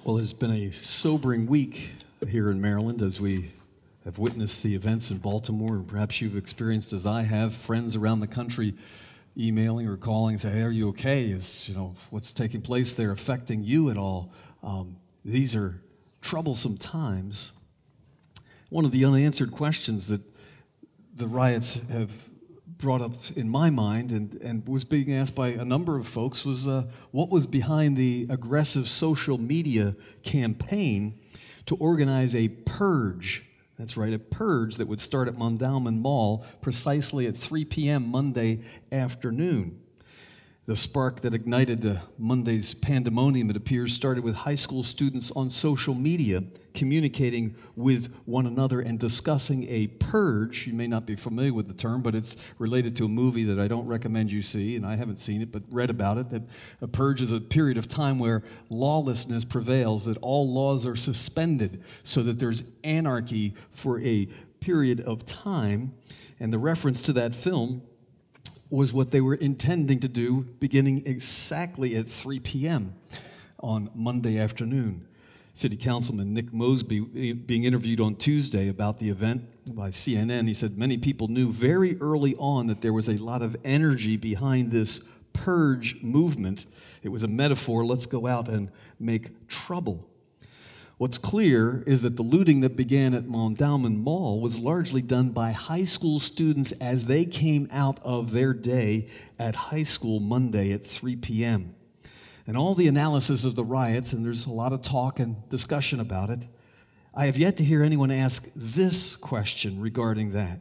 Well, it's been a sobering week here in Maryland as we have witnessed the events in Baltimore, and perhaps you've experienced, as I have, friends around the country emailing or calling and say, "Hey, are you okay? Is what's taking place there affecting you at all?" These are troublesome times. One of the unanswered questions that the riots have brought up in my mind and was being asked by a number of folks was what was behind the aggressive social media campaign to organize a purge. That's right, a purge that would start at Mondawmin Mall precisely at 3 p.m. Monday afternoon. The spark that ignited the Monday's pandemonium, it appears, started with high school students on social media communicating with one another and discussing a purge. You may not be familiar with the term, but it's related to a movie that I don't recommend you see, and I haven't seen it, but read about it, that a purge is a period of time where lawlessness prevails, that all laws are suspended so that there's anarchy for a period of time. And the reference to that film was what they were intending to do beginning exactly at 3 p.m. on Monday afternoon. City Councilman Nick Mosby, being interviewed on Tuesday about the event by CNN, he said many people knew very early on that there was a lot of energy behind this purge movement. It was a metaphor, let's go out and make trouble. What's clear is that the looting that began at Mondawmin Mall was largely done by high school students as they came out of their day at high school Monday at 3 p.m. And all the analysis of the riots, and there's a lot of talk and discussion about it, I have yet to hear anyone ask this question regarding that.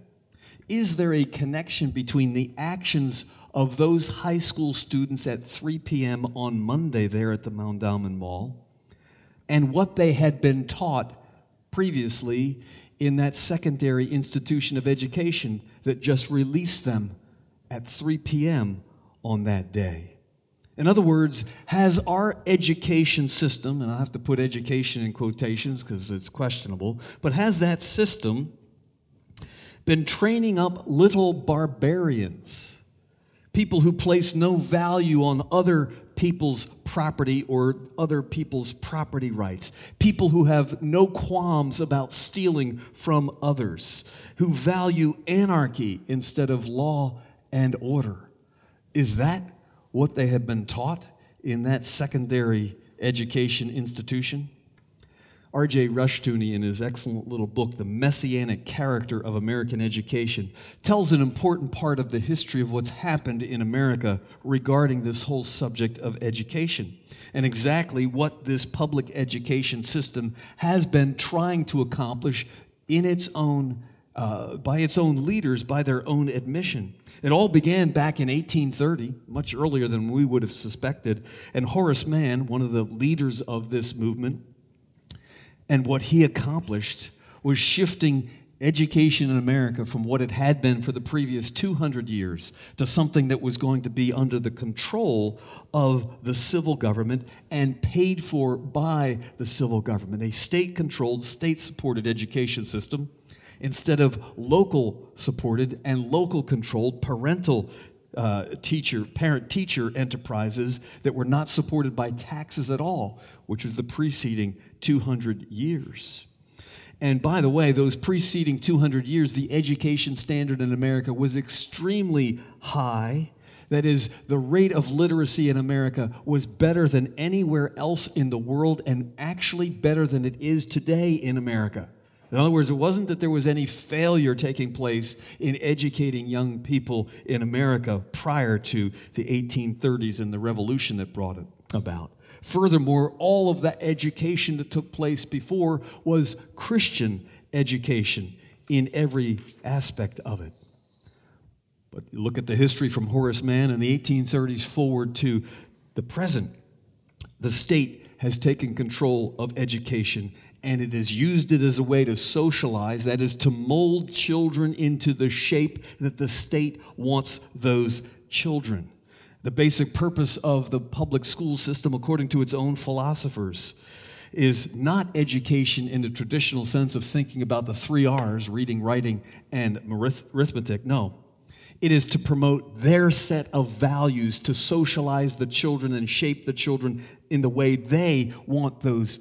Is there a connection between the actions of those high school students at 3 p.m. on Monday there at the Mondawmin Mall and what they had been taught previously in that secondary institution of education that just released them at 3 p.m. on that day? In other words, has our education system, and I have to put education in quotations because it's questionable, but has that system been training up little barbarians, people who place no value on other people's property or other people's property rights, people who have no qualms about stealing from others, who value anarchy instead of law and order? Is that what they have been taught in that secondary education institution? R.J. Rushdoony, in his excellent little book, The Messianic Character of American Education, tells an important part of the history of what's happened in America regarding this whole subject of education and exactly what this public education system has been trying to accomplish in its own by its own leaders, by their own admission. It all began back in 1830, much earlier than we would have suspected, and Horace Mann, one of the leaders of this movement, and what he accomplished was shifting education in America from what it had been for the previous 200 years to something that was going to be under the control of the civil government and paid for by the civil government, a state-controlled, state-supported education system instead of local-supported and local-controlled parental parent-teacher enterprises that were not supported by taxes at all, which was the preceding 200 years. And by the way, those preceding 200 years, the education standard in America was extremely high. That is, the rate of literacy in America was better than anywhere else in the world and actually better than it is today in America. In other words, it wasn't that there was any failure taking place in educating young people in America prior to the 1830s and the revolution that brought it about. Furthermore, all of that education that took place before was Christian education in every aspect of it. But you look at the history from Horace Mann in the 1830s forward to the present. The state has taken control of education, and it has used it as a way to socialize, that is, to mold children into the shape that the state wants those children. The basic purpose of the public school system, according to its own philosophers, is not education in the traditional sense of thinking about the 3 R's, reading, writing, and arithmetic. No. It is to promote their set of values, to socialize the children and shape the children in the way they want those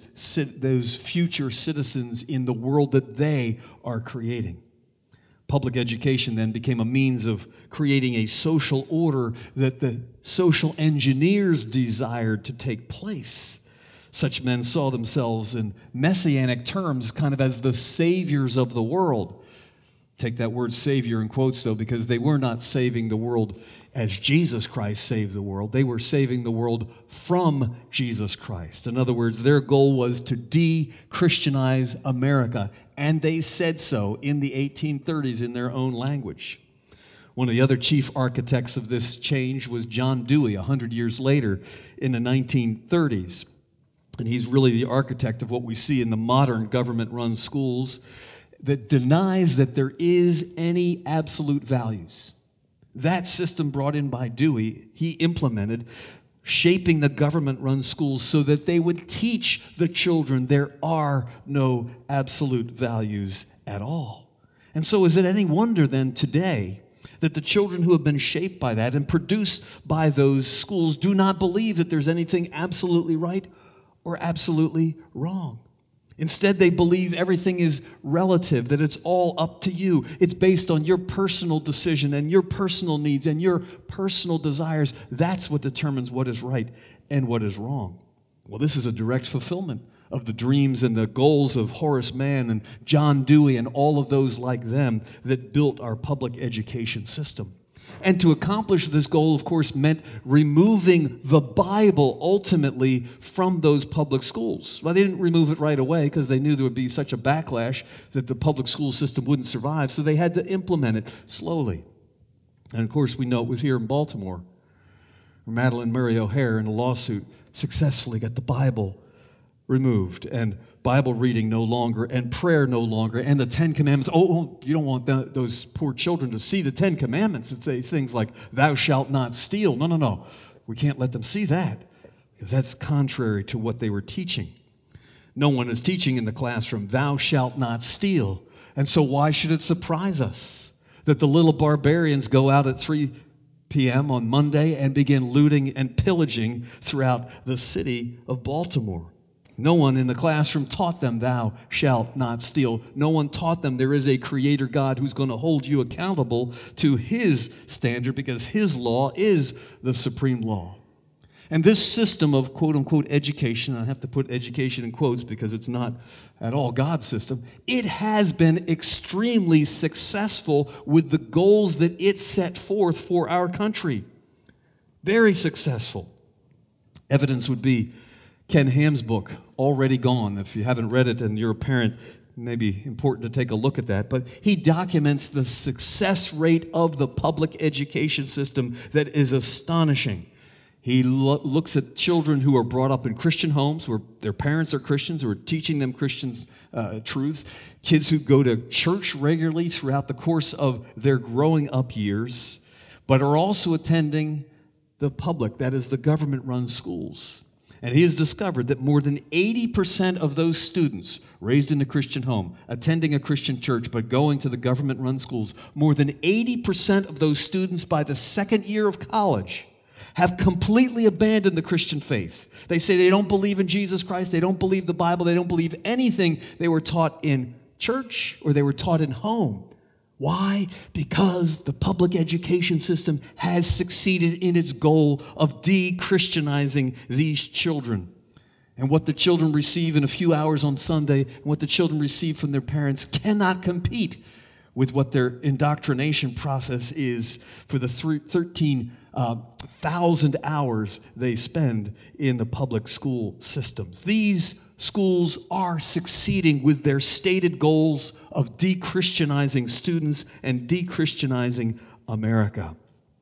future citizens in the world that they are creating. Public education then became a means of creating a social order that the social engineers desired to take place. Such men saw themselves in messianic terms kind of as the saviors of the world. Take that word savior in quotes, though, because they were not saving the world as Jesus Christ saved the world. They were saving the world from Jesus Christ. In other words, their goal was to de-Christianize America, and they said so in the 1830s in their own language. One of the other chief architects of this change was John Dewey, 100 years later in the 1930s. And he's really the architect of what we see in the modern government-run schools that denies that there is any absolute values. That system brought in by Dewey, he implemented, shaping the government-run schools so that they would teach the children there are no absolute values at all. And so is it any wonder then today that the children who have been shaped by that and produced by those schools do not believe that there's anything absolutely right or absolutely wrong? Instead, they believe everything is relative, that it's all up to you. It's based on your personal decision and your personal needs and your personal desires. That's what determines what is right and what is wrong. Well, this is a direct fulfillment of the dreams and the goals of Horace Mann and John Dewey and all of those like them that built our public education system. And to accomplish this goal, of course, meant removing the Bible ultimately from those public schools. Well, they didn't remove it right away because they knew there would be such a backlash that the public school system wouldn't survive, so they had to implement it slowly. And of course, we know it was here in Baltimore where Madalyn Murray O'Hair in a lawsuit successfully got the Bible removed, and Bible reading no longer, and prayer no longer, and the Ten Commandments. Oh, you don't want those poor children to see the Ten Commandments and say things like, thou shalt not steal. No. We can't let them see that because that's contrary to what they were teaching. No one is teaching in the classroom, thou shalt not steal. And so why should it surprise us that the little barbarians go out at 3 p.m. on Monday and begin looting and pillaging throughout the city of Baltimore? No one in the classroom taught them, thou shalt not steal. No one taught them there is a creator God who's going to hold you accountable to his standard because his law is the supreme law. And this system of quote-unquote education, I have to put education in quotes because it's not at all God's system, it has been extremely successful with the goals that it set forth for our country. Very successful. Evidence would be Ken Ham's book, Already Gone. If you haven't read it and you're a parent, it may be important to take a look at that. But he documents the success rate of the public education system that is astonishing. He looks at children who are brought up in Christian homes, where their parents are Christians, who are teaching them Christian truths, kids who go to church regularly throughout the course of their growing up years, but are also attending the public, that is the government-run schools. And he has discovered that more than 80% of those students raised in a Christian home, attending a Christian church, but going to the government-run schools, more than 80% of those students by the second year of college have completely abandoned the Christian faith. They say they don't believe in Jesus Christ, they don't believe the Bible, they don't believe anything they were taught in church or they were taught in home. Why? Because the public education system has succeeded in its goal of de-Christianizing these children. And what the children receive in a few hours on Sunday and what the children receive from their parents cannot compete with what their indoctrination process is for the 13,000 hours they spend in the public school systems. These schools are succeeding with their stated goals of de-Christianizing students and de-Christianizing America.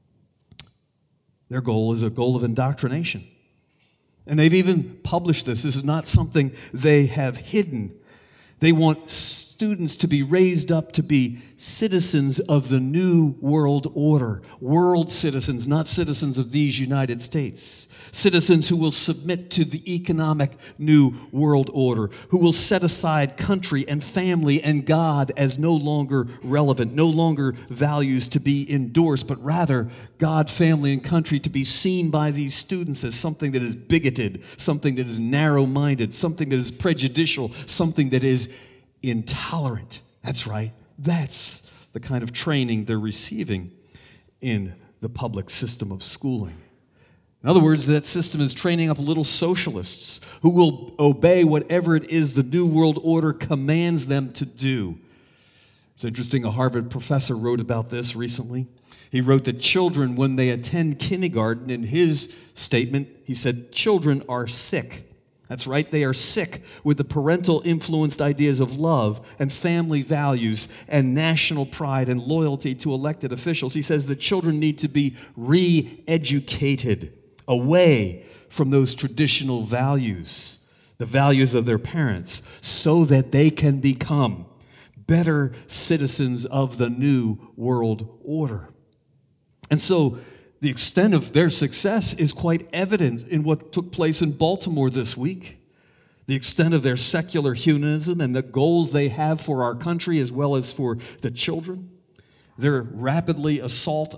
Their goal is a goal of indoctrination. And they've even published this. This is not something they have hidden. They want students to be raised up to be citizens of the new world order. World citizens, not citizens of these United States. Citizens who will submit to the economic new world order, who will set aside country and family and God as no longer relevant, no longer values to be endorsed, but rather God, family, and country to be seen by these students as something that is bigoted, something that is narrow-minded, something that is prejudicial, something that is intolerant. That's right. That's the kind of training they're receiving in the public system of schooling. In other words, that system is training up little socialists who will obey whatever it is the New World Order commands them to do. It's interesting, a Harvard professor wrote about this recently. He wrote that children, when they attend kindergarten, in his statement, he said, children are sick. That's right, they are sick with the parental influenced ideas of love and family values and national pride and loyalty to elected officials. He says that children need to be re-educated away from those traditional values, the values of their parents, so that they can become better citizens of the new world order. And so the extent of their success is quite evident in what took place in Baltimore this week. The extent of their secular humanism and the goals they have for our country as well as for the children. Their rapid assault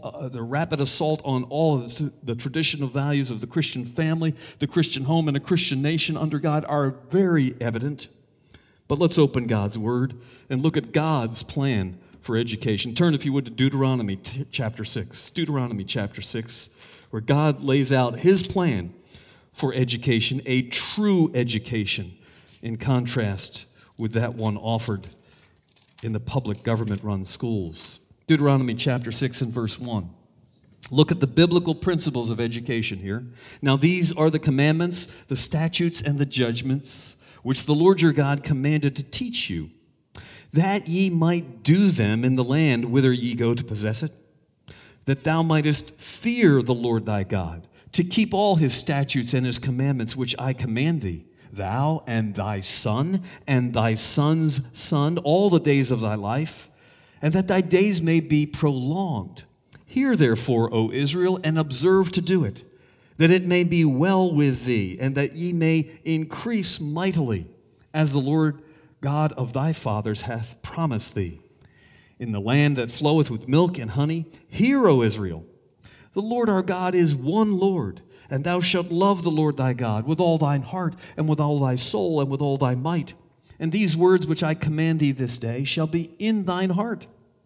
on all of the traditional values of the Christian family, the Christian home, and a Christian nation under God are very evident. But let's open God's Word and look at God's plan for education. Turn, if you would, to Deuteronomy chapter 6. Deuteronomy chapter 6, where God lays out His plan for education, a true education, in contrast with that one offered in the public government-run schools. Deuteronomy chapter 6 and verse 1. Look at the biblical principles of education here. Now these are the commandments, the statutes, and the judgments which the Lord your God commanded to teach you, that ye might do them in the land whither ye go to possess it, that thou mightest fear the Lord thy God, to keep all his statutes and his commandments which I command thee, thou and thy son and thy son's son, all the days of thy life, and that thy days may be prolonged. Hear therefore, O Israel, and observe to do it, that it may be well with thee, and that ye may increase mightily, as the Lord God of thy fathers hath promised thee, in the land that floweth with milk and honey. Hear, O Israel, the Lord our God is one Lord, and thou shalt love the Lord thy God with all thine heart, and with all thy soul, and with all thy might. And these words which I command thee this day shall be in thine heart,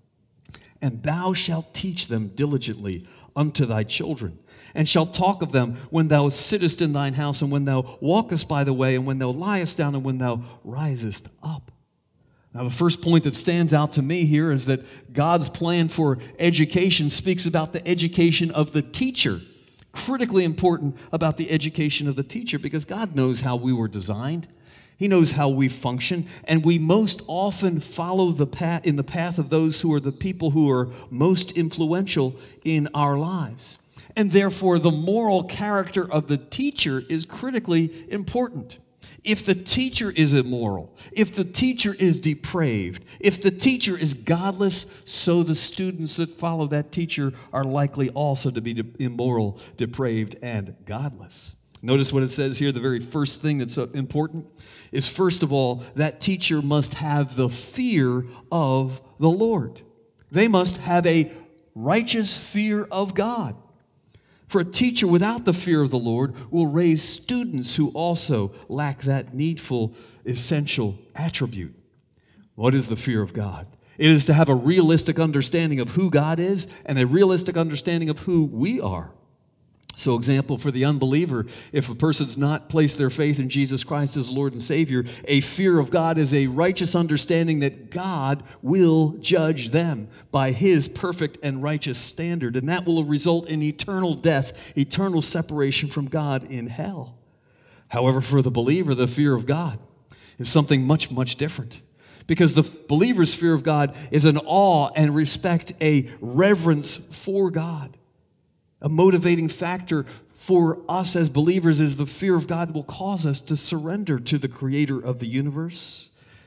and thou shalt teach them diligently unto thy children, and shalt talk of them when thou sittest in thine house, and when thou walkest by the way, and when thou liest down, and when thou risest up. Now, the first point that stands out to me here is that God's plan for education speaks about the education of the teacher. Critically important about the education of the teacher, because God knows how we were designed. He knows how we function, and we most often follow the path of those who are the people who are most influential in our lives. And therefore, the moral character of the teacher is critically important. If the teacher is immoral, if the teacher is depraved, if the teacher is godless, so the students that follow that teacher are likely also to be immoral, depraved, and godless. Notice what it says here. The very first thing that's important is, first of all, that teacher must have the fear of the Lord. They must have a righteous fear of God. For a teacher without the fear of the Lord will raise students who also lack that needful, essential attribute. What is the fear of God? It is to have a realistic understanding of who God is and a realistic understanding of who we are. So, example, for the unbeliever, if a person's not placed their faith in Jesus Christ as Lord and Savior, a fear of God is a righteous understanding that God will judge them by His perfect and righteous standard, and that will result in eternal death, eternal separation from God in hell. However, for the believer, the fear of God is something much, much different. Because the believer's fear of God is an awe and respect, a reverence for God. A motivating factor for us as believers is the fear of God that will cause us to surrender to the Creator of the universe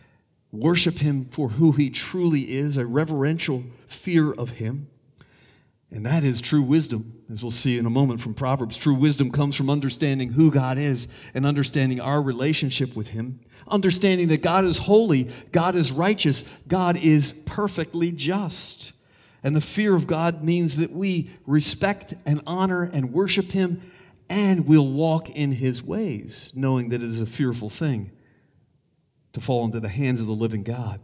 worship him for who he truly is, a reverential fear of him. And that is true wisdom, as we'll see in a moment from Proverbs. True wisdom comes from understanding who God is and understanding our relationship with him, understanding that God is holy, God is righteous, God is perfectly just. And the fear of God means that we respect and honor and worship him, and we'll walk in his ways, knowing that it is a fearful thing to fall into the hands of the living God.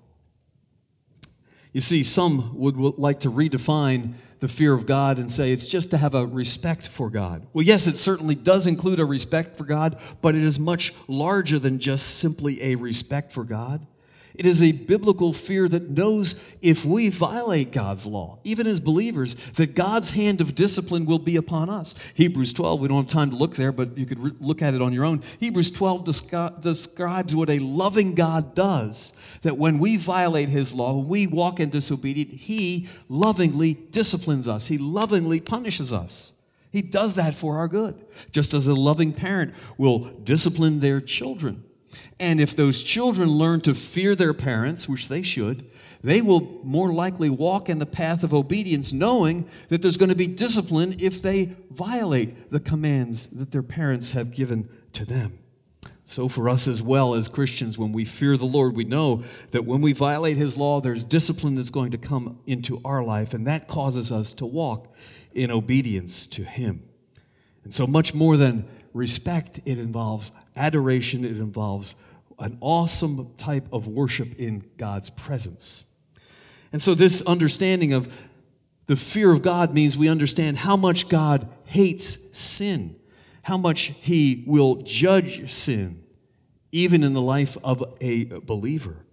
You see, some would like to redefine the fear of God and say it's just to have a respect for God. Well, yes, it certainly does include a respect for God, but it is much larger than just simply a respect for God. It is a biblical fear that knows if we violate God's law, even as believers, that God's hand of discipline will be upon us. Hebrews 12, we don't have time to look there, but you could look at it on your own. Hebrews 12 describes what a loving God does, that when we violate his law, when we walk in disobedience, he lovingly disciplines us. He lovingly punishes us. He does that for our good, just as a loving parent will discipline their children. And if those children learn to fear their parents, which they should, they will more likely walk in the path of obedience, knowing that there's going to be discipline if they violate the commands that their parents have given to them. So for us as well as Christians, when we fear the Lord, we know that when we violate his law, there's discipline that's going to come into our life, and that causes us to walk in obedience to him. And so much more than respect, it involves adoration, it involves an awesome type of worship in God's presence. And so this understanding of the fear of God means we understand how much God hates sin, how much he will judge sin, even in the life of a believer.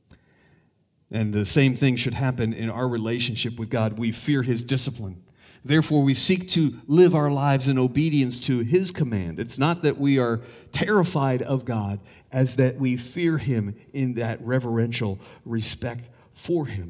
And the same thing should happen in our relationship with God. We fear his discipline. Therefore, we seek to live our lives in obedience to his command. It's not that we are terrified of God, as that we fear him in that reverential respect for him.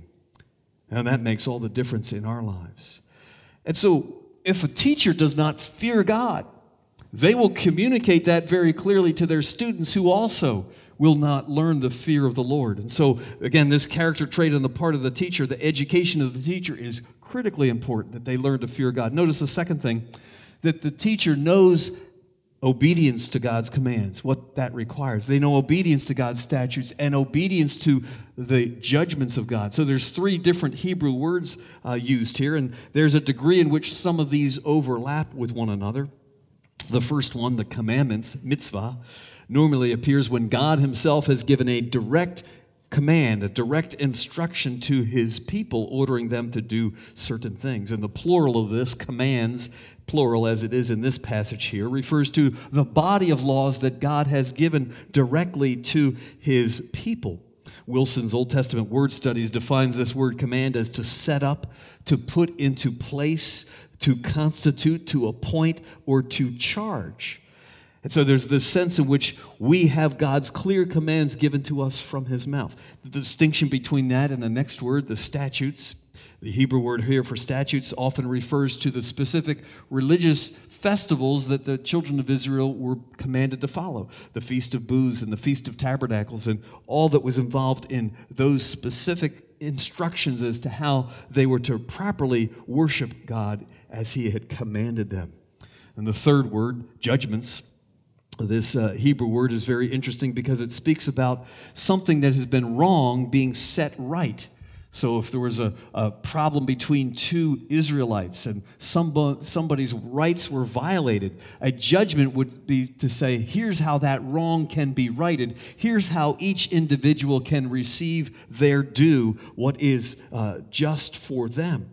And that makes all the difference in our lives. And so, if a teacher does not fear God, they will communicate that very clearly to their students, who also will not learn the fear of the Lord. And so, again, this character trait on the part of the teacher, the education of the teacher, is critically important, that they learn to fear God. Notice the second thing, that the teacher knows obedience to God's commands, what that requires. They know obedience to God's statutes and obedience to the judgments of God. So there's three different Hebrew words used here, and there's a degree in which some of these overlap with one another. The first one, the commandments, mitzvah, normally appears when God himself has given a direct command, a direct instruction to his people, ordering them to do certain things. And the plural of this, commands, plural as it is in this passage here, refers to the body of laws that God has given directly to his people. Wilson's Old Testament Word Studies defines this word command as to set up, to put into place, to constitute, to appoint, or to charge. And so there's this sense in which we have God's clear commands given to us from his mouth. The distinction between that and the next word, the statutes, the Hebrew word here for statutes often refers to the specific religious festivals that the children of Israel were commanded to follow. The Feast of Booths and the Feast of Tabernacles and all that was involved in those specific instructions as to how they were to properly worship God as he had commanded them. And the third word, judgments. This Hebrew word is very interesting because it speaks about something that has been wrong being set right. So if there was a problem between two Israelites and somebody's rights were violated, a judgment would be to say, here's how that wrong can be righted. Here's how each individual can receive their due, what is just for them.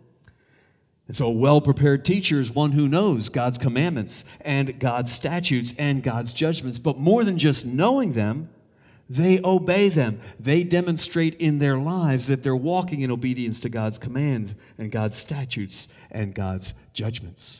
And so a well-prepared teacher is one who knows God's commandments and God's statutes and God's judgments. But more than just knowing them, they obey them. They demonstrate in their lives that they're walking in obedience to God's commands and God's statutes and God's judgments.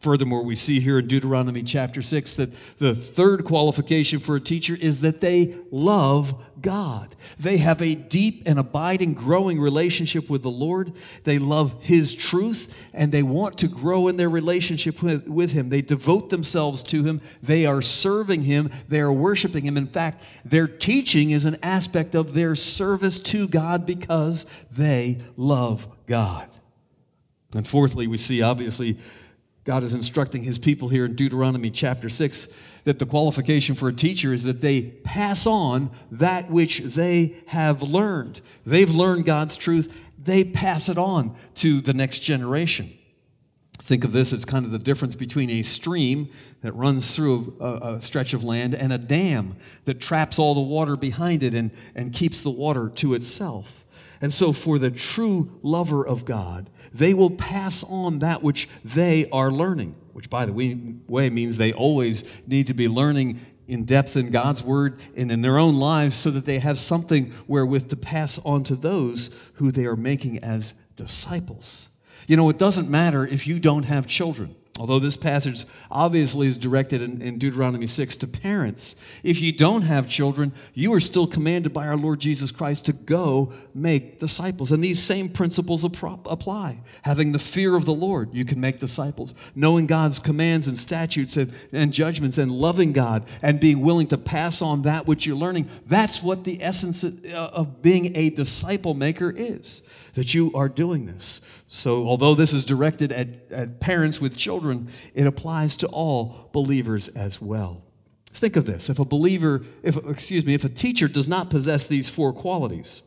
Furthermore, we see here in Deuteronomy chapter 6 that the third qualification for a teacher is that they love God. They have a deep and abiding, growing relationship with the Lord. They love His truth, and they want to grow in their relationship with Him. They devote themselves to Him. They are serving Him. They are worshiping Him. In fact, their teaching is an aspect of their service to God because they love God. And fourthly, we see, obviously, God is instructing His people here in Deuteronomy chapter 6 that the qualification for a teacher is that they pass on that which they have learned. They've learned God's truth. They pass it on to the next generation. Think of this as kind of the difference between a stream that runs through a stretch of land and a dam that traps all the water behind it and keeps the water to itself. And so for the true lover of God, they will pass on that which they are learning, which, by the way, means they always need to be learning in depth in God's Word and in their own lives so that they have something wherewith to pass on to those who they are making as disciples. You know, it doesn't matter if you don't have children. Although this passage obviously is directed in Deuteronomy 6 to parents, if you don't have children, you are still commanded by our Lord Jesus Christ to go make disciples. And these same principles apply. Having the fear of the Lord, you can make disciples. Knowing God's commands and statutes and judgments and loving God and being willing to pass on that which you're learning, that's what the essence of being a disciple maker is, that you are doing this. So although this is directed at parents with children, it applies to all believers as well. Think of this. If a teacher does not possess these four qualities,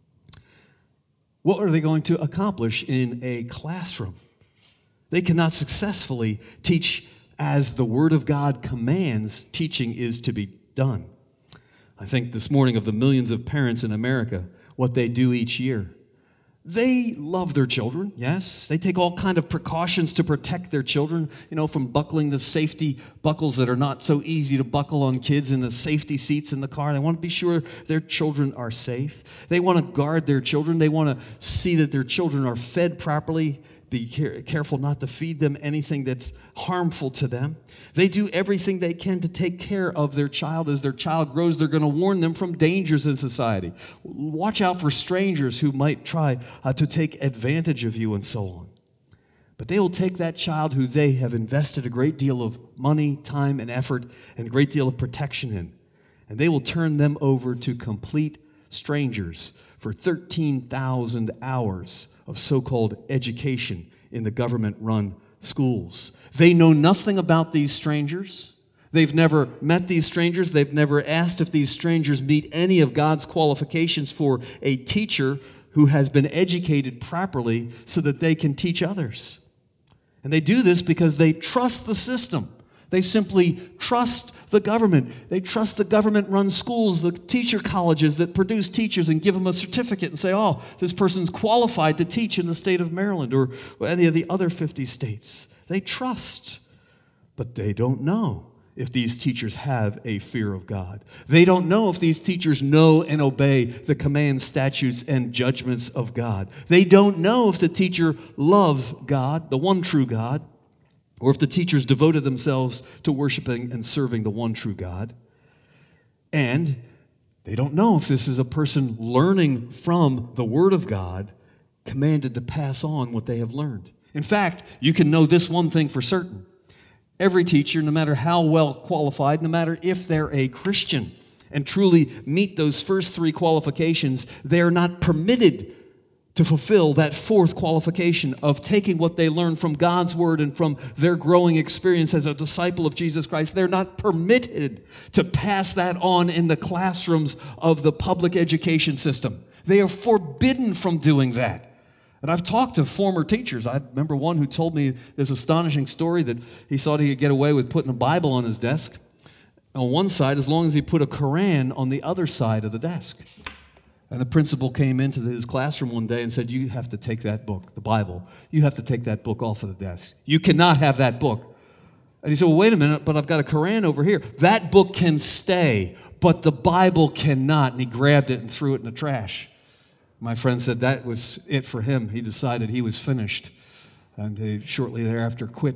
what are they going to accomplish in a classroom? They cannot successfully teach as the Word of God commands teaching is to be done. I think this morning of the millions of parents in America, what they do each year. They love their children, yes. They take all kind of precautions to protect their children, from buckling the safety buckles that are not so easy to buckle on kids in the safety seats in the car. They want to be sure their children are safe. They want to guard their children. They want to see that their children are fed properly, be careful not to feed them anything that's harmful to them. They do everything they can to take care of their child. As their child grows, they're going to warn them from dangers in society. Watch out for strangers who might try to take advantage of you and so on. But they will take that child who they have invested a great deal of money, time, and effort, and a great deal of protection in, and they will turn them over to complete strangers for 13,000 hours of so-called education in the government-run schools. They know nothing about these strangers. They've never met these strangers. They've never asked if these strangers meet any of God's qualifications for a teacher who has been educated properly so that they can teach others. And they do this because they trust the system. They simply trust the government. They trust the government-run schools, the teacher colleges that produce teachers and give them a certificate and say, oh, this person's qualified to teach in the state of Maryland or any of the other 50 states. They trust, but they don't know if these teachers have a fear of God. They don't know if these teachers know and obey the commands, statutes, and judgments of God. They don't know if the teacher loves God, the one true God, or if the teachers devoted themselves to worshiping and serving the one true God. And they don't know if this is a person learning from the Word of God, commanded to pass on what they have learned. In fact, you can know this one thing for certain. Every teacher, no matter how well qualified, no matter if they're a Christian and truly meet those first three qualifications, they are not permitted to fulfill that fourth qualification of taking what they learned from God's Word and from their growing experience as a disciple of Jesus Christ. They're not permitted to pass that on in the classrooms of the public education system. They are forbidden from doing that. And I've talked to former teachers. I remember one who told me this astonishing story that he thought he could get away with putting a Bible on his desk on one side as long as he put a Koran on the other side of the desk. And the principal came into his classroom one day and said, you have to take that book, the Bible, you have to take that book off of the desk. You cannot have that book. And he said, well, wait a minute, but I've got a Koran over here. That book can stay, but the Bible cannot. And he grabbed it and threw it in the trash. My friend said that was it for him. He decided he was finished. And he shortly thereafter quit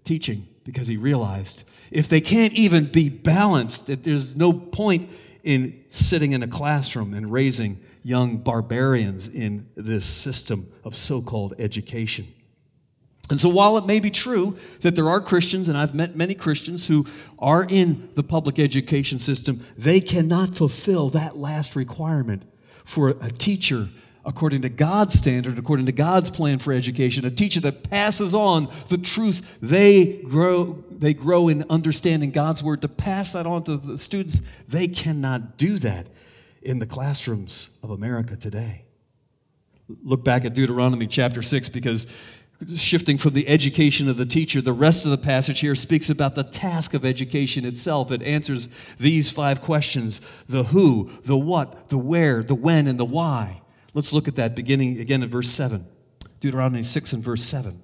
teaching because he realized if they can't even be balanced, that there's no point in sitting in a classroom and raising young barbarians in this system of so-called education. And so while it may be true that there are Christians, and I've met many Christians who are in the public education system, they cannot fulfill that last requirement for a teacher according to God's standard, according to God's plan for education, a teacher that passes on the truth they grow in understanding God's word, to pass that on to the students. They cannot do that in the classrooms of America today. Look back at Deuteronomy chapter 6, because shifting from the education of the teacher, the rest of the passage here speaks about the task of education itself. It answers these 5 questions: the who, the what, the where, the when, and the why. Let's look at that beginning again in verse 7. Deuteronomy 6 and verse 7.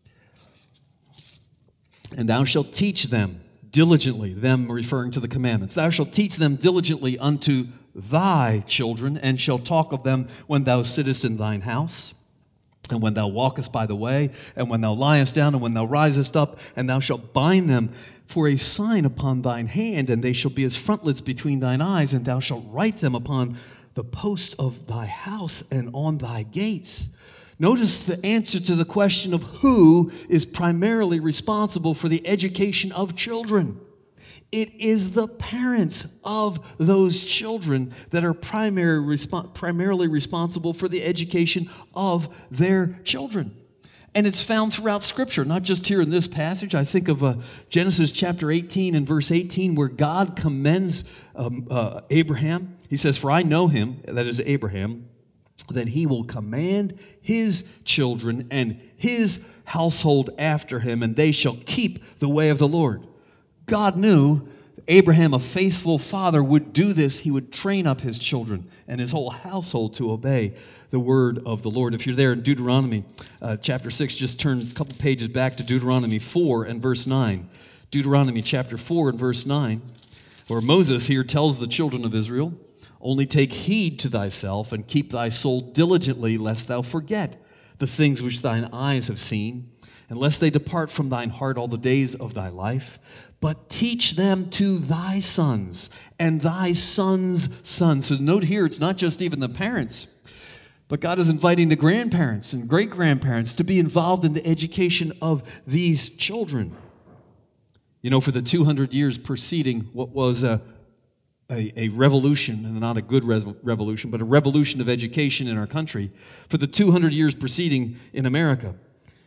And thou shalt teach them diligently, them referring to the commandments. Thou shalt teach them diligently unto thy children, and shalt talk of them when thou sittest in thine house, and when thou walkest by the way, and when thou liest down, and when thou risest up, and thou shalt bind them for a sign upon thine hand, and they shall be as frontlets between thine eyes, and thou shalt write them upon the posts of thy house and on thy gates. Notice the answer to the question of who is primarily responsible for the education of children. It is the parents of those children that are primarily responsible for the education of their children. And it's found throughout Scripture, not just here in this passage. I think of Genesis chapter 18 and verse 18, where God commends Abraham. He says, "For I know him," that is Abraham, "that he will command his children and his household after him, and they shall keep the way of the Lord." God knew Abraham, a faithful father, would do this. He would train up his children and his whole household to obey the word of the Lord. If you're there in Deuteronomy chapter 6, just turn a couple pages back to Deuteronomy 4 and verse 9. Deuteronomy chapter 4 and verse 9, where Moses here tells the children of Israel, "Only take heed to thyself and keep thy soul diligently, lest thou forget the things which thine eyes have seen, and lest they depart from thine heart all the days of thy life. But teach them to thy sons and thy sons' sons." So note here, it's not just even the parents, but God is inviting the grandparents and great-grandparents to be involved in the education of these children. You know, for the 200 years preceding what was a revolution, and not a good revolution, but a revolution of education in our country, for the 200 years preceding in America,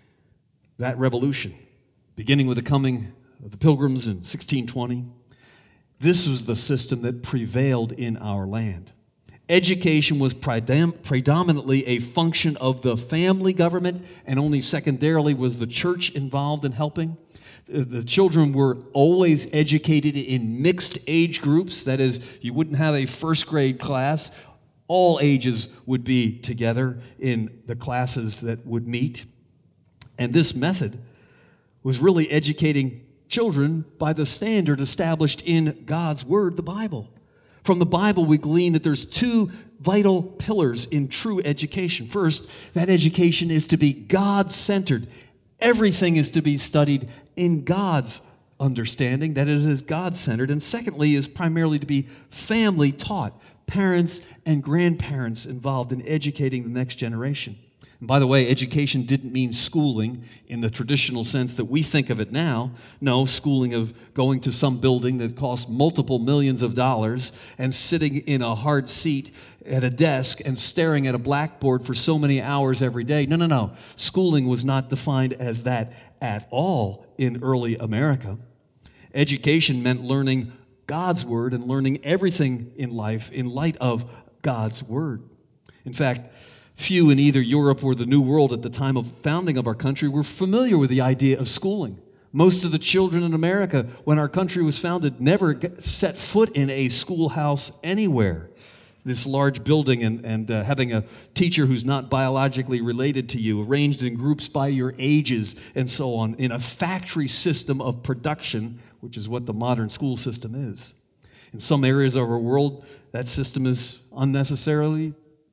that revolution, beginning with the coming of the Pilgrims in 1620, this was the system that prevailed in our land. Education was predominantly a function of the family government, and only secondarily was the church involved in helping. The children were always educated in mixed age groups. That is, you wouldn't have a first grade class. All ages would be together in the classes that would meet. And this method was really educating children by the standard established in God's Word, the Bible. From the Bible, we glean that there's 2 vital pillars in true education. First, that education is to be God-centered. Everything is to be studied in God's understanding, that is God-centered. And secondly, is primarily to be family-taught, parents and grandparents involved in educating the next generation. And by the way, education didn't mean schooling in the traditional sense that we think of it now. No, schooling of going to some building that costs multiple millions of dollars and sitting in a hard seat at a desk and staring at a blackboard for so many hours every day. No. Schooling was not defined as that at all in early America. Education meant learning God's Word and learning everything in life in light of God's Word. In fact, few in either Europe or the New World at the time of founding of our country were familiar with the idea of schooling. Most of the children in America, when our country was founded, never set foot in a schoolhouse anywhere. This large building and having a teacher who's not biologically related to you, arranged in groups by your ages and so on, in a factory system of production, which is what the modern school system is. In some areas of our world, that system is unnecessarily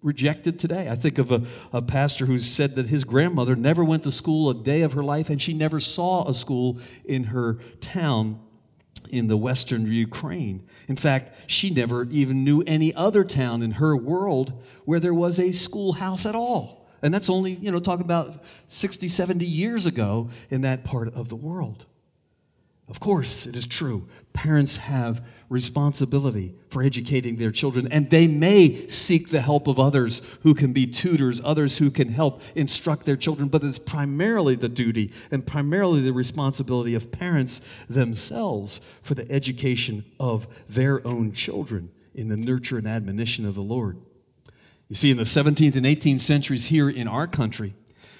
rejected today. I think of a pastor who said that his grandmother never went to school a day of her life, and she never saw a school in her town in the western Ukraine. In fact, she never even knew any other town in her world where there was a schoolhouse at all. And that's only, talking about 60, 70 years ago in that part of the world. Of course, it is true. Parents have responsibility for educating their children, and they may seek the help of others who can be tutors, others who can help instruct their children, but it's primarily the duty and primarily the responsibility of parents themselves for the education of their own children in the nurture and admonition of the Lord. You see, in the 17th and 18th centuries here in our country,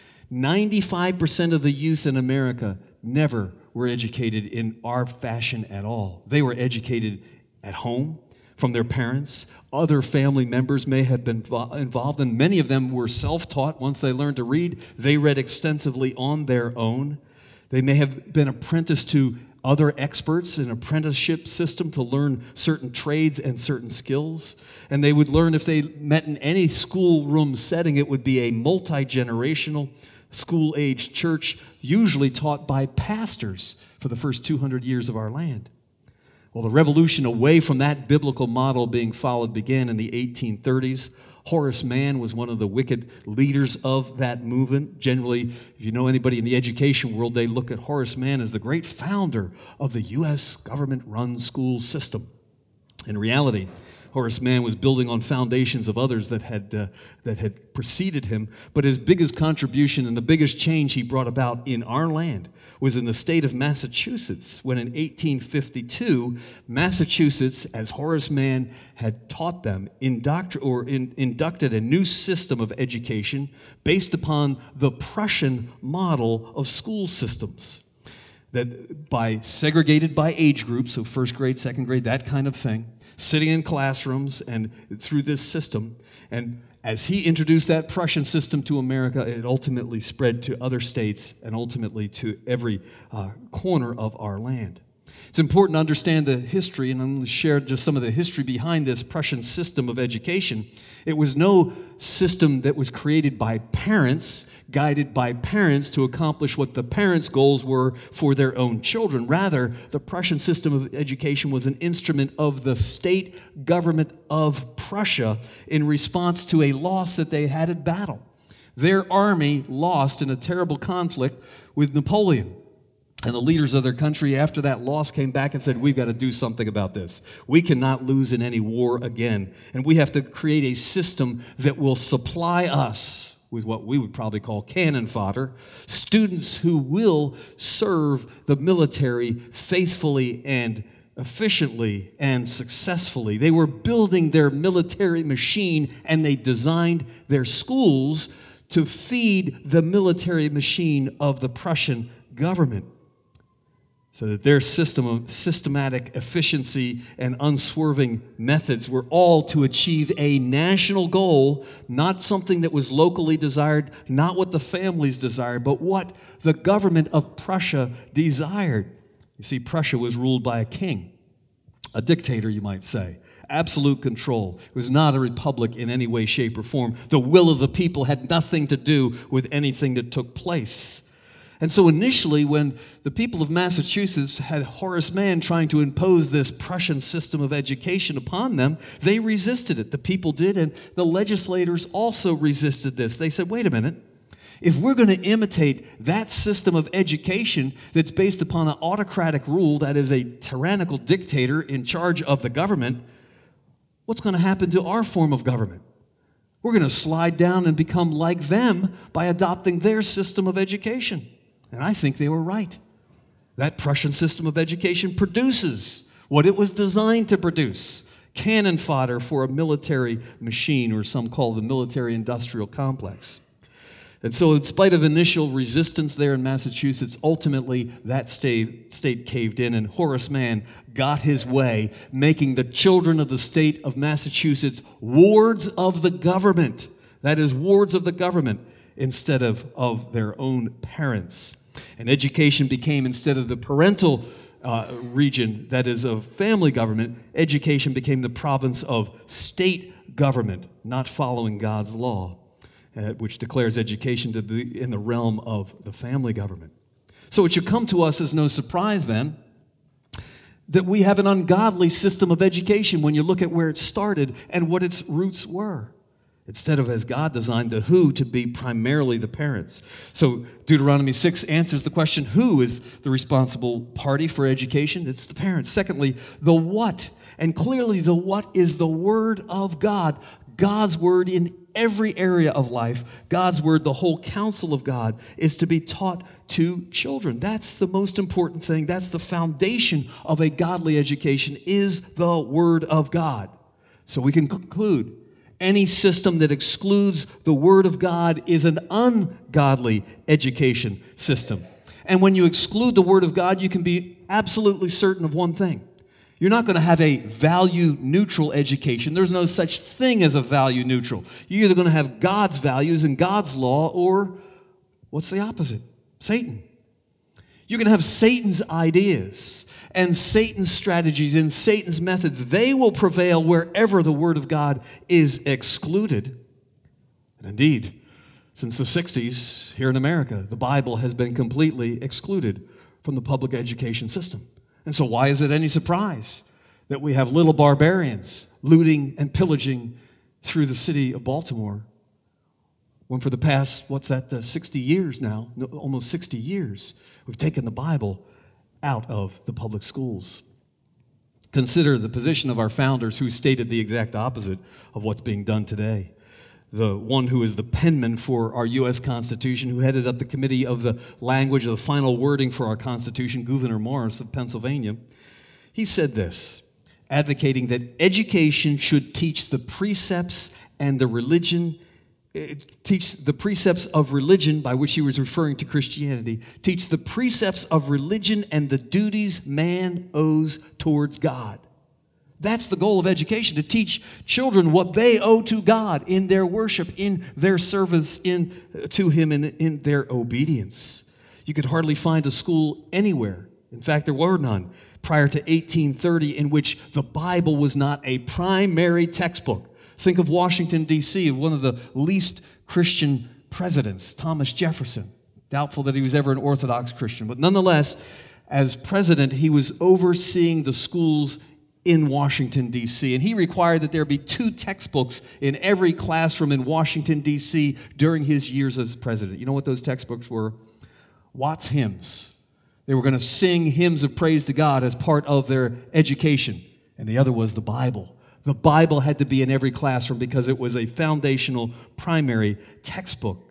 95% of the youth in America never were educated in our fashion at all. They were educated at home from their parents. Other family members may have been involved, and many of them were self-taught. Once they learned to read, they read extensively on their own. They may have been apprenticed to other experts in an apprenticeship system to learn certain trades and certain skills. And they would learn, if they met in any schoolroom setting, it would be a multi-generational school-aged church, usually taught by pastors for the first 200 years of our land. Well, the revolution away from that biblical model being followed began in the 1830s. Horace Mann was one of the wicked leaders of that movement. Generally, if you know anybody in the education world, they look at Horace Mann as the great founder of the U.S. government-run school system. In reality, Horace Mann was building on foundations of others that had preceded him, but his biggest contribution and the biggest change he brought about in our land was in the state of Massachusetts, when in 1852, Massachusetts, as Horace Mann had taught them, inducted a new system of education based upon the Prussian model of school systems. That segregated by age groups, so first grade, second grade, that kind of thing, sitting in classrooms and through this system. And as he introduced that Prussian system to America, it ultimately spread to other states and ultimately to every corner of our land. It's important to understand the history, and I'm going to share just some of the history behind this Prussian system of education. It was no system that was created by parents, guided by parents to accomplish what the parents' goals were for their own children. Rather, the Prussian system of education was an instrument of the state government of Prussia in response to a loss that they had at battle. Their army lost in a terrible conflict with Napoleon. And the leaders of their country, after that loss, came back and said, we've got to do something about this. We cannot lose in any war again. And we have to create a system that will supply us with what we would probably call cannon fodder, students who will serve the military faithfully and efficiently and successfully. They were building their military machine, and they designed their schools to feed the military machine of the Prussian government, so that their system of systematic efficiency and unswerving methods were all to achieve a national goal, not something that was locally desired, not what the families desired, but what the government of Prussia desired. You see, Prussia was ruled by a king, a dictator, you might say. Absolute control. It was not a republic in any way, shape, or form. The will of the people had nothing to do with anything that took place. And so initially, when the people of Massachusetts had Horace Mann trying to impose this Prussian system of education upon them, they resisted it. The people did, and the legislators also resisted this. They said, wait a minute. If we're going to imitate that system of education that's based upon an autocratic rule, that is a tyrannical dictator in charge of the government, what's going to happen to our form of government? We're going to slide down and become like them by adopting their system of education. And I think they were right. That Prussian system of education produces what it was designed to produce: cannon fodder for a military machine, or some call the military-industrial complex. And so in spite of initial resistance there in Massachusetts, ultimately that state caved in, and Horace Mann got his way, making the children of the state of Massachusetts wards of the government. That is, wards of the government instead of their own parents. And education became, instead of the parental region that is of family government, education became the province of state government not following God's law, which declares education to be in the realm of the family government. So it should come to us as no surprise then that we have an ungodly system of education when you look at where it started and what its roots were. Instead of, as God designed, the who to be primarily the parents. So Deuteronomy 6 answers the question, who is the responsible party for education? It's the parents. Secondly, the what. And clearly the what is the Word of God. God's Word in every area of life. God's Word, the whole counsel of God, is to be taught to children. That's the most important thing. That's the foundation of a godly education, is the Word of God. So we can conclude, any system that excludes the Word of God is an ungodly education system. And when you exclude the Word of God, you can be absolutely certain of one thing. You're not going to have a value-neutral education. There's no such thing as a value-neutral. You're either going to have God's values and God's law, or what's the opposite? Satan. You're going to have Satan's ideas and Satan's strategies and Satan's methods. They will prevail wherever the Word of God is excluded. And indeed, since the 60s here in America, the Bible has been completely excluded from the public education system. And so why is it any surprise that we have little barbarians looting and pillaging through the city of Baltimore when for the past, 60 years now, almost 60 years, we've taken the Bible out of the public schools? Consider the position of our founders who stated the exact opposite of what's being done today. The one who is the penman for our U.S. Constitution, who headed up the committee of the language of the final wording for our Constitution, Gouverneur Morris of Pennsylvania, he said this, advocating that education should teach the precepts and the religion, teach the precepts of religion, by which he was referring to Christianity, teach the precepts of religion and the duties man owes towards God. That's the goal of education, to teach children what they owe to God in their worship, in their service to Him, and in their obedience. You could hardly find a school anywhere. In fact, there were none prior to 1830 in which the Bible was not a primary textbook. Think of Washington, D.C., one of the least Christian presidents, Thomas Jefferson. Doubtful that he was ever an Orthodox Christian. But nonetheless, as president, he was overseeing the schools in Washington, D.C., and he required that there be 2 textbooks in every classroom in Washington, D.C. during his years as president. You know what those textbooks were? Watts hymns. They were going to sing hymns of praise to God as part of their education. And the other was the Bible. The Bible had to be in every classroom because it was a foundational primary textbook.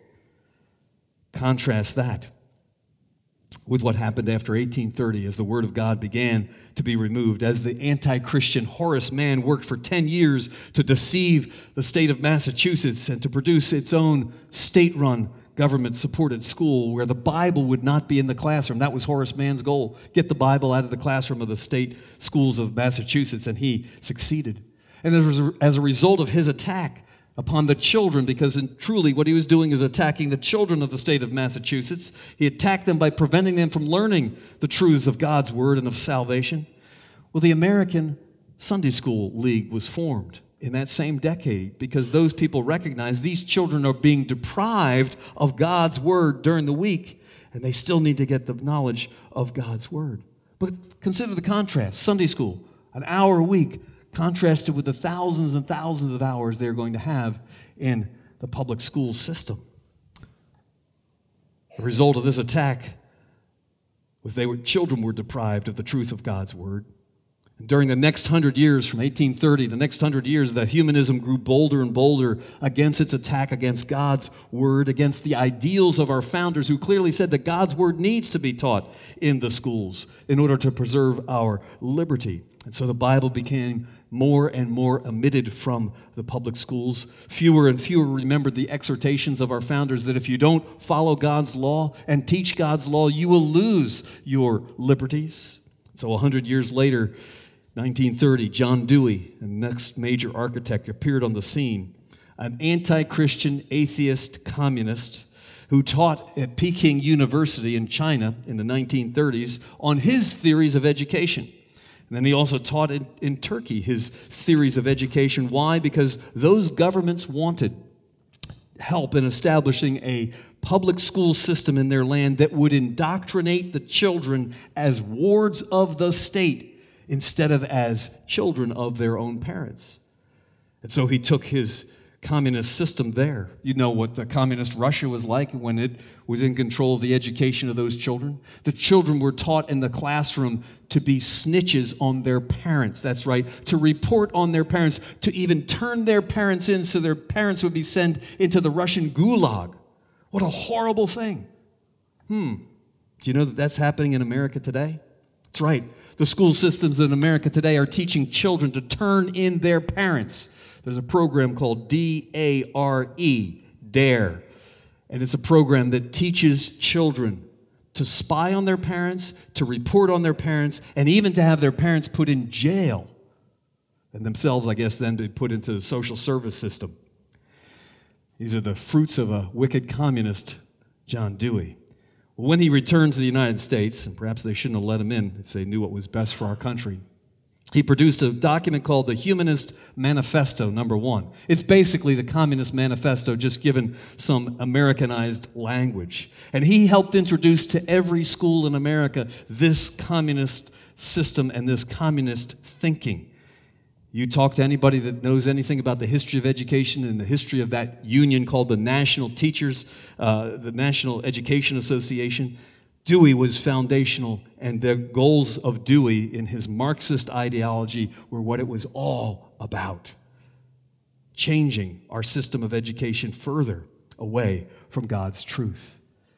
Contrast that with what happened after 1830 as the Word of God began to be removed, as the anti-Christian Horace Mann worked for 10 years to deceive the state of Massachusetts and to produce its own state-run, government-supported school where the Bible would not be in the classroom. That was Horace Mann's goal, get the Bible out of the classroom of the state schools of Massachusetts, and he succeeded. And as a result of his attack upon the children, because truly what he was doing is attacking the children of the state of Massachusetts. He attacked them by preventing them from learning the truths of God's Word and of salvation. Well, the American Sunday School League was formed in that same decade because those people recognized these children are being deprived of God's Word during the week, and they still need to get the knowledge of God's Word. But consider the contrast. Sunday school, an hour a week, contrasted with the thousands and thousands of hours they're going to have in the public school system. The result of this attack was children were deprived of the truth of God's Word. And during the next 100 years, from 1830, the next 100 years, the humanism grew bolder and bolder against its attack against God's Word, against the ideals of our founders who clearly said that God's Word needs to be taught in the schools in order to preserve our liberty. And so the Bible became more and more omitted from the public schools. Fewer and fewer remembered the exhortations of our founders that if you don't follow God's law and teach God's law, you will lose your liberties. So 100 years later, 1930, John Dewey, the next major architect, appeared on the scene, an anti-Christian, atheist, communist who taught at Peking University in China in the 1930s on his theories of education. And then he also taught in Turkey his theories of education. Why? Because those governments wanted help in establishing a public school system in their land that would indoctrinate the children as wards of the state instead of as children of their own parents. And so he took his communist system there. You know what the communist Russia was like when it was in control of the education of those children. The children were taught in the classroom to be snitches on their parents. That's right, to report on their parents, to even turn their parents in so their parents would be sent into the Russian gulag. What a horrible thing. Do you know that that's happening in America today? That's right. The school systems in America today are teaching children to turn in their parents. There's a program called D-A-R-E, DARE. And it's a program that teaches children to spy on their parents, to report on their parents, and even to have their parents put in jail. And themselves, I guess, then to be put into the social service system. These are the fruits of a wicked communist, John Dewey. Well, when he returned to the United States, and perhaps they shouldn't have let him in if they knew what was best for our country, he produced a document called the Humanist Manifesto, #1. It's basically the Communist Manifesto, just given some Americanized language. And he helped introduce to every school in America this communist system and this communist thinking. You talk to anybody that knows anything about the history of education and the history of that union called the National the National Education Association. Dewey was foundational, and the goals of Dewey in his Marxist ideology were what it was all about. Changing our system of education further away from God's truth.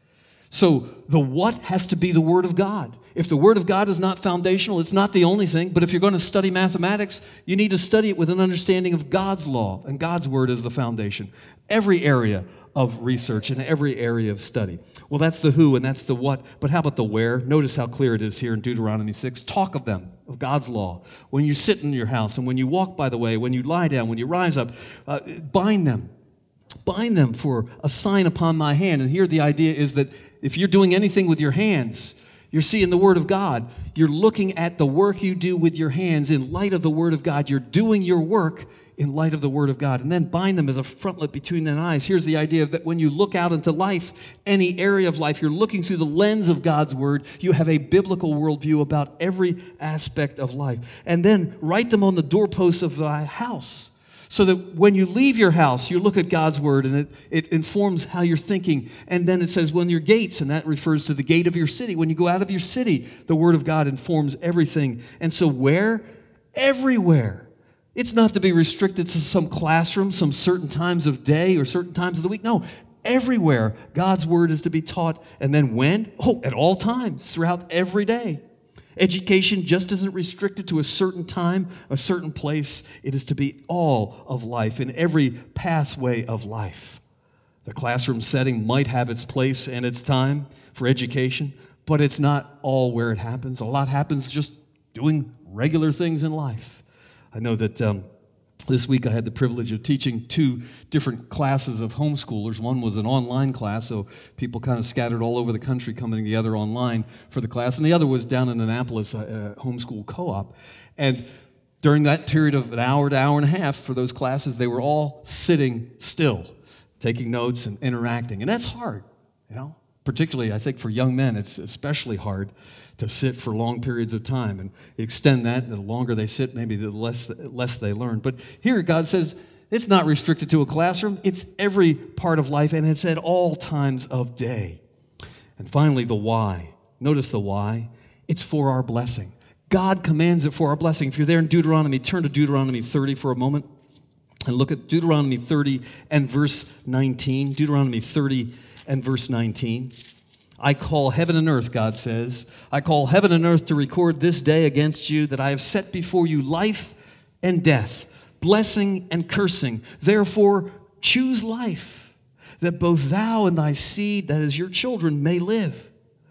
So the what has to be the Word of God. If the Word of God is not foundational, it's not the only thing, but if you're going to study mathematics, you need to study it with an understanding of God's law, and God's Word is the foundation. Every area of research and every area of study. Well, that's the who and that's the what, but how about the where? Notice how clear it is here in Deuteronomy 6. Talk of them, of God's law. When you sit in your house and when you walk by the way, when you lie down, when you rise up, bind them. Bind them for a sign upon my hand. And here the idea is that if you're doing anything with your hands, you're seeing the Word of God. You're looking at the work you do with your hands in light of the Word of God. You're doing your work in light of the Word of God. And then bind them as a frontlet between their eyes. Here's the idea of that when you look out into life, any area of life, you're looking through the lens of God's Word. You have a biblical worldview about every aspect of life. And then write them on the doorposts of thy house. So that when you leave your house, you look at God's Word and it informs how you're thinking. And then it says, when your gates, and that refers to the gate of your city. When you go out of your city, the Word of God informs everything. And so where? Everywhere. It's not to be restricted to some classroom, some certain times of day or certain times of the week. No, everywhere God's Word is to be taught. And then when? Oh, at all times, throughout every day. Education just isn't restricted to a certain time, a certain place. It is to be all of life, in every pathway of life. The classroom setting might have its place and its time for education, but it's not all where it happens. A lot happens just doing regular things in life. I know that this week I had the privilege of teaching 2 different classes of homeschoolers. One was an online class, so people kind of scattered all over the country coming together online for the class. And the other was down in Annapolis, a homeschool co-op. And during that period of an hour to hour and a half for those classes, they were all sitting still, taking notes and interacting. And that's hard, you know. Particularly, I think, for young men, it's especially hard to sit for long periods of time. And extend that, the longer they sit, maybe the less they learn. But here God says it's not restricted to a classroom. It's every part of life, and it's at all times of day. And finally, the why. Notice the why. It's for our blessing. God commands it for our blessing. If you're there in Deuteronomy, turn to Deuteronomy 30 for a moment and look at Deuteronomy 30 and verse 19. Deuteronomy 30 and verse 19. I call heaven and earth, God says. I call heaven and earth to record this day against you that I have set before you life and death, blessing and cursing. Therefore, choose life, that both thou and thy seed, that is your children, may live.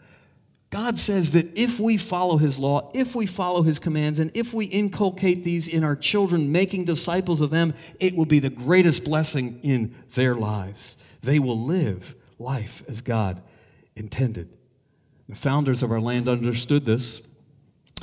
God says that if we follow His law, if we follow His commands, and if we inculcate these in our children, making disciples of them, it will be the greatest blessing in their lives. They will live life as God intended. The founders of our land understood this,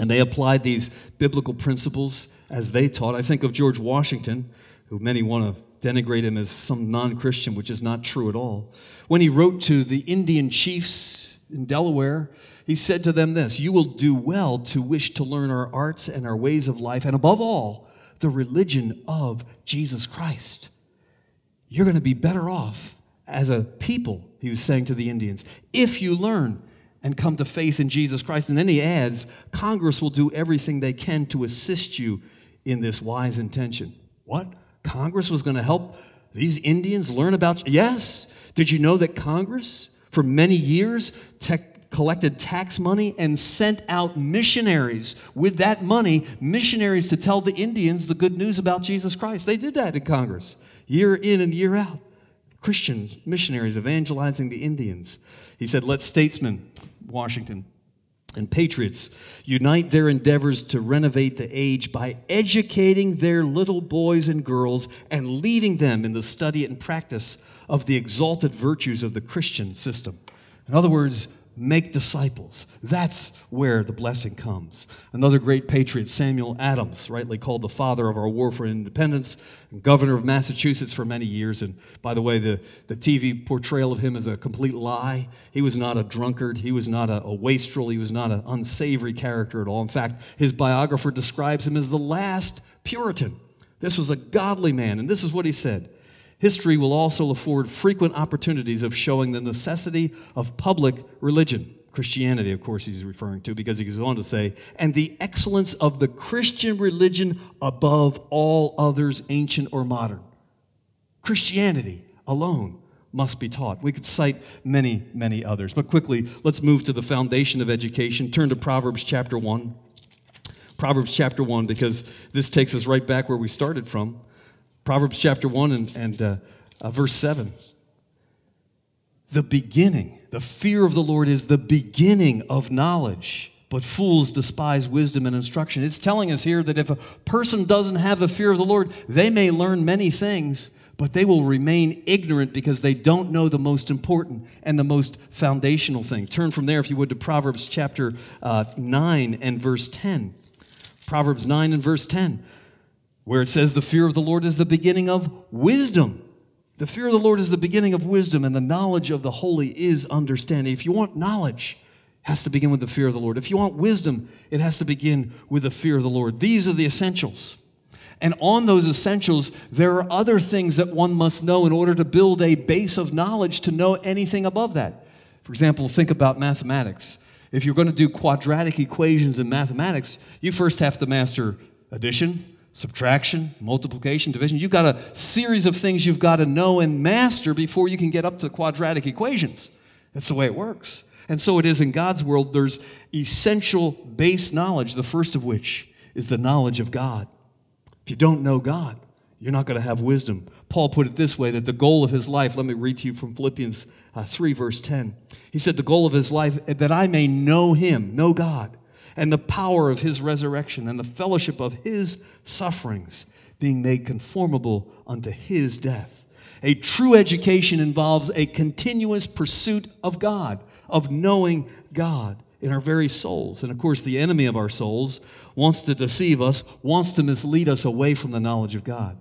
And they applied these biblical principles as they taught. I think of George Washington, who many want to denigrate him as some non-Christian, which is not true at all. When he wrote to the Indian chiefs in Delaware, he said to them this: "You will do well to wish to learn our arts and our ways of life, and above all, the religion of Jesus Christ. You're going to be better off as a people," he was saying to the Indians, "if you learn and come to faith in Jesus Christ." And then he adds, "Congress will do everything they can to assist you in this wise intention." What? Congress was going to help these Indians learn about? Yes. Did you know that Congress, for many years, collected tax money and sent out missionaries with that money, missionaries to tell the Indians the good news about Jesus Christ? They did that in Congress, year in and year out. Christian missionaries evangelizing the Indians. He said, "Let statesmen," Washington, "and patriots unite their endeavors to renovate the age by educating their little boys and girls and leading them in the study and practice of the exalted virtues of the Christian system." In other words, make disciples. That's where the blessing comes. Another great patriot, Samuel Adams, rightly called the father of our war for independence, and governor of Massachusetts for many years. And by the way, the TV portrayal of him is a complete lie. He was not a drunkard. He was not a wastrel. He was not an unsavory character at all. In fact, his biographer describes him as the last Puritan. This was a godly man, and this is what he said: "History will also afford frequent opportunities of showing the necessity of public religion." Christianity, of course, he's referring to, because he goes on to say, "and the excellence of the Christian religion above all others, ancient or modern." Christianity alone must be taught. We could cite many, many others. But quickly, let's move to the foundation of education. Turn to Proverbs chapter 1. Proverbs chapter 1, because this takes us right back where we started from. Proverbs chapter 1 and verse 7. The fear of the Lord is the beginning of knowledge, but fools despise wisdom and instruction. It's telling us here that if a person doesn't have the fear of the Lord, they may learn many things, but they will remain ignorant because they don't know the most important and the most foundational thing. Turn from there, if you would, to Proverbs chapter 9 and verse 10. Proverbs 9 and verse 10. Where it says the fear of the Lord is the beginning of wisdom. The fear of the Lord is the beginning of wisdom, and the knowledge of the holy is understanding. If you want knowledge, it has to begin with the fear of the Lord. If you want wisdom, it has to begin with the fear of the Lord. These are the essentials. And on those essentials, there are other things that one must know in order to build a base of knowledge to know anything above that. For example, think about mathematics. If you're going to do quadratic equations in mathematics, you first have to master addition, subtraction, multiplication, division. You've got a series of things you've got to know and master before you can get up to quadratic equations. That's the way it works. And so it is in God's world. There's essential base knowledge, the first of which is the knowledge of God. If you don't know God, you're not going to have wisdom. Paul put it this way, that the goal of his life, let me read to you from Philippians 3, verse 10. He said, "The goal of his life, that I may know him," know God, "and the power of his resurrection and the fellowship of his sufferings, being made conformable unto his death." A true education involves a continuous pursuit of God, of knowing God in our very souls. And of course, the enemy of our souls wants to deceive us, wants to mislead us away from the knowledge of God.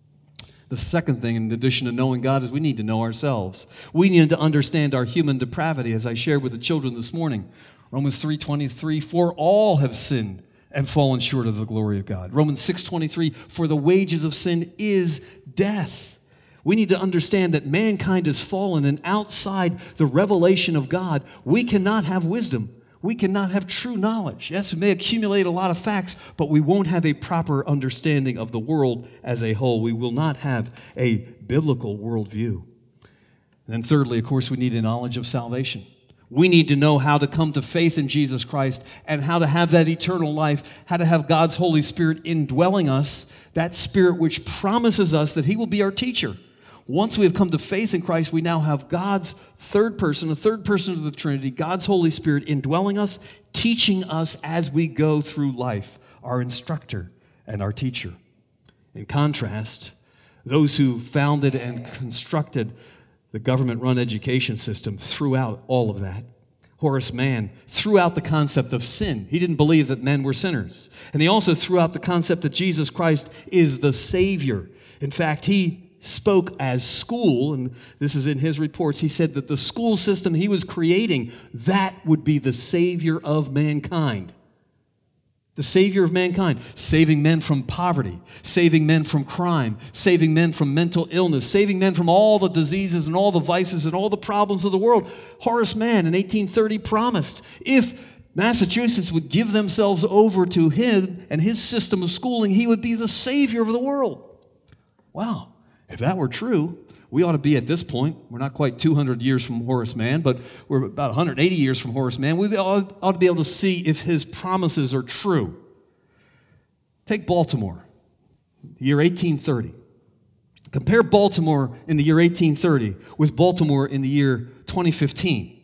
The second thing, in addition to knowing God, is we need to know ourselves. We need to understand our human depravity, as I shared with the children this morning. Romans 3:23, "For all have sinned and fallen short of the glory of God." Romans 6:23, "For the wages of sin is death." We need to understand that mankind is fallen, and outside the revelation of God, we cannot have wisdom. We cannot have true knowledge. Yes, we may accumulate a lot of facts, but we won't have a proper understanding of the world as a whole. We will not have a biblical worldview. And then thirdly, of course, we need a knowledge of salvation. We need to know how to come to faith in Jesus Christ and how to have that eternal life, how to have God's Holy Spirit indwelling us, that Spirit which promises us that He will be our teacher. Once we have come to faith in Christ, we now have God's third person, the third person of the Trinity, God's Holy Spirit indwelling us, teaching us as we go through life, our instructor and our teacher. In contrast, those who founded and constructed the government-run education system threw out all of that. Horace Mann, threw out the concept of sin. He didn't believe that men were sinners. And he also threw out the concept that Jesus Christ is the Savior. In fact, he spoke as school, and this is in his reports. He said that the school system he was creating, that would be the Savior of mankind. The Savior of mankind, saving men from poverty, saving men from crime, saving men from mental illness, saving men from all the diseases and all the vices and all the problems of the world. Horace Mann in 1830 promised if Massachusetts would give themselves over to him and his system of schooling, he would be the Savior of the world. Wow, if that were true, we ought to be at this point. We're not quite 200 years from Horace Mann, but we're about 180 years from Horace Mann. We ought to be able to see if his promises are true. Take Baltimore, the year 1830. Compare Baltimore in the year 1830 with Baltimore in the year 2015.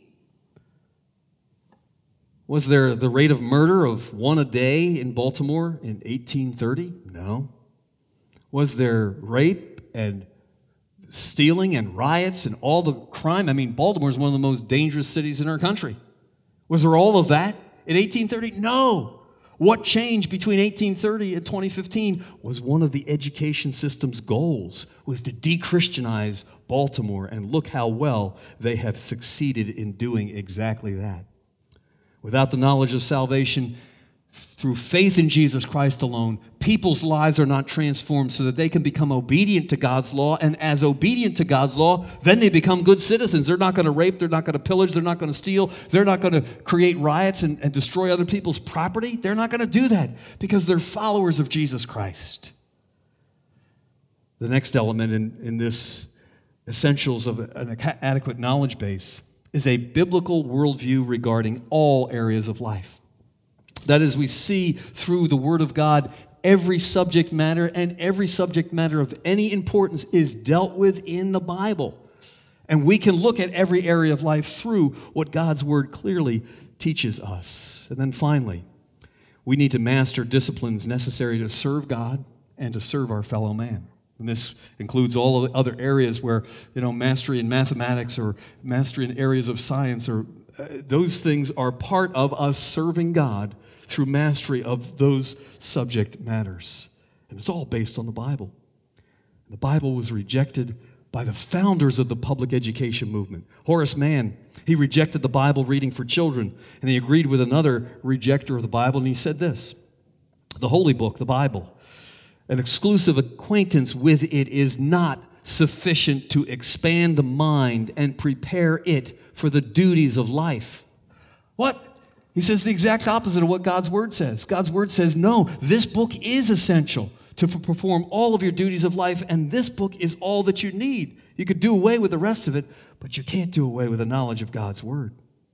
Was there the rate of murder of one a day in Baltimore in 1830? No. Was there rape and stealing and riots and all the crime? I mean, Baltimore is one of the most dangerous cities in our country. Was there all of that in 1830? No. What changed between 1830 and 2015 was one of the education system's goals was to de-Christianize Baltimore, and look how well they have succeeded in doing exactly that. Without the knowledge of salvation, through faith in Jesus Christ alone, people's lives are not transformed so that they can become obedient to God's law. And as obedient to God's law, then they become good citizens. They're not going to rape. They're not going to pillage. They're not going to steal. They're not going to create riots and destroy other people's property. They're not going to do that because they're followers of Jesus Christ. The next element in this essentials of an adequate knowledge base is a biblical worldview regarding all areas of life. That is, we see through the Word of God every subject matter, and every subject matter of any importance is dealt with in the Bible. And we can look at every area of life through what God's Word clearly teaches us. And then finally, we need to master disciplines necessary to serve God and to serve our fellow man. And this includes all of the other areas where, mastery in mathematics or mastery in areas of science, or those things are part of us serving God through mastery of those subject matters. And it's all based on the Bible. The Bible was rejected by the founders of the public education movement. Horace Mann, he rejected the Bible reading for children, and he agreed with another rejecter of the Bible, and he said this: the Holy Book, the Bible, an exclusive acquaintance with it is not sufficient to expand the mind and prepare it for the duties of life. What? He says the exact opposite of what God's Word says. God's Word says, no, this book is essential to perform all of your duties of life, and this book is all that you need. You could do away with the rest of it, but you can't do away with the knowledge of God's Word.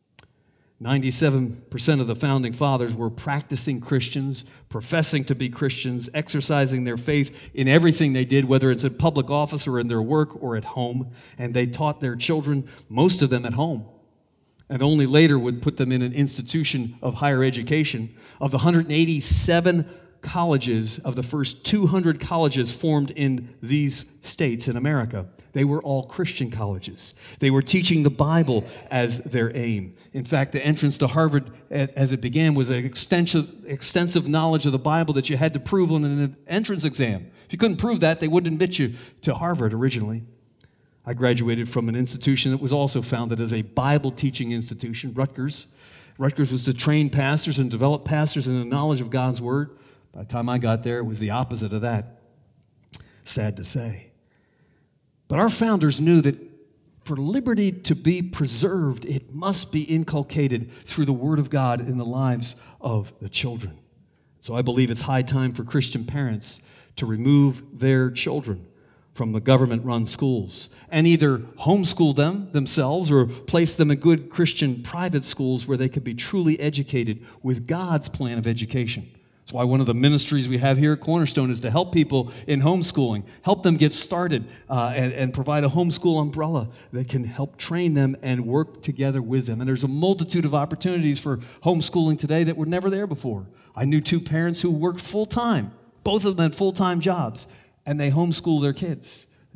97% of the founding fathers were practicing Christians, professing to be Christians, exercising their faith in everything they did, whether it's in public office or in their work or at home, and they taught their children, most of them at home, and only later would put them in an institution of higher education. Of the 187 colleges, of the first 200 colleges formed in these states in America, they were all Christian colleges. They were teaching the Bible as their aim. In fact, the entrance to Harvard, as it began, was an extensive knowledge of the Bible that you had to prove on an entrance exam. If you couldn't prove that, they wouldn't admit you to Harvard originally. I graduated from an institution that was also founded as a Bible teaching institution, Rutgers. Rutgers was to train pastors and develop pastors in the knowledge of God's Word. By the time I got there, it was the opposite of that. Sad to say. But our founders knew that for liberty to be preserved, it must be inculcated through the Word of God in the lives of the children. So I believe it's high time for Christian parents to remove their children from the government-run schools and either homeschool them themselves or place them in good Christian private schools where they could be truly educated with God's plan of education. That's why one of the ministries we have here at Cornerstone is to help people in homeschooling, help them get started, and provide a homeschool umbrella that can help train them and work together with them. And there's a multitude of opportunities for homeschooling today that were never there before. I knew two parents who worked full-time. Both of them had full-time jobs, and they homeschool their kids.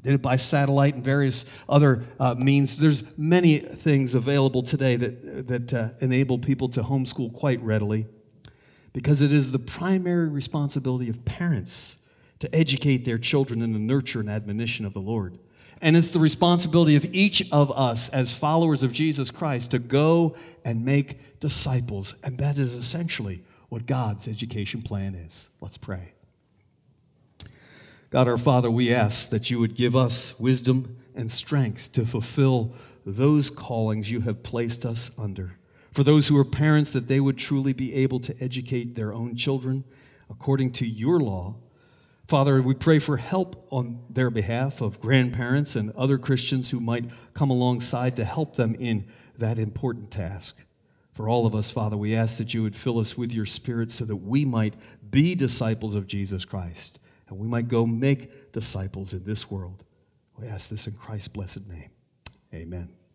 did it by satellite and various other means. There's many things available today that enable people to homeschool quite readily, because it is the primary responsibility of parents to educate their children in the nurture and admonition of the Lord. And it's the responsibility of each of us as followers of Jesus Christ to go and make disciples. And that is essentially what God's education plan is. Let's pray. God our Father, we ask that you would give us wisdom and strength to fulfill those callings you have placed us under. For those who are parents, that they would truly be able to educate their own children according to your law. Father, we pray for help on their behalf of grandparents and other Christians who might come alongside to help them in that important task. For all of us, Father, we ask that you would fill us with your Spirit so that we might be disciples of Jesus Christ and we might go make disciples in this world. We ask this in Christ's blessed name. Amen.